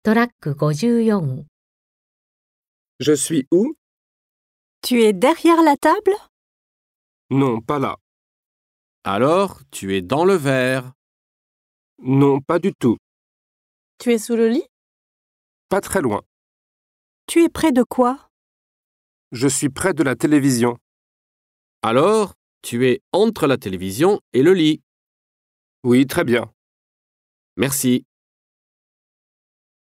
トラック54。 Je suis où? Tu es derrière la table? Non, pas là. Alors, tu es dans le verre. Non, pas du tout. Tu es sous le lit? Pas très loin. Tu es près de quoi? Je suis près de la télévision. Alors, tu es entre la télévision et le lit. Oui, très bien. Merci.